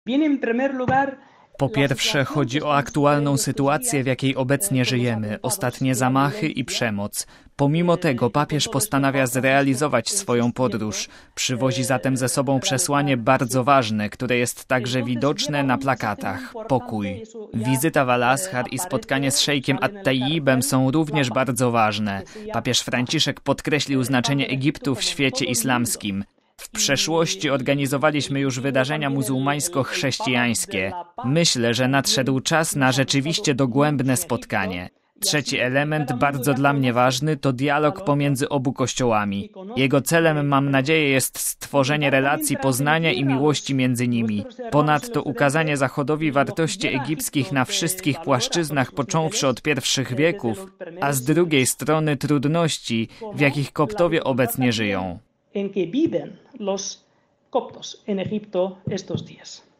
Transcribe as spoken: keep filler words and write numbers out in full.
Po pierwsze, chodzi o aktualną sytuację, w jakiej obecnie żyjemy, ostatnie zamachy i przemoc. Pomimo tego papież postanawia zrealizować swoją podróż. Przywozi zatem ze sobą przesłanie bardzo ważne, które jest także widoczne na plakatach. Pokój. Wizyta w Al-Azhar i spotkanie z szejkiem At-Tayyibem są również bardzo ważne. Papież Franciszek podkreślił znaczenie Egiptu w świecie islamskim. W przeszłości organizowaliśmy już wydarzenia muzułmańsko-chrześcijańskie. Myślę, że nadszedł czas na rzeczywiście dogłębne spotkanie. Trzeci element, bardzo dla mnie ważny, to dialog pomiędzy obu kościołami. Jego celem, mam nadzieję, jest stworzenie relacji poznania i miłości między nimi. Ponadto ukazanie Zachodowi wartości egipskich na wszystkich płaszczyznach, począwszy od pierwszych wieków, a z drugiej strony trudności, w jakich Koptowie obecnie żyją. En que viven los coptos en Egipto estos días.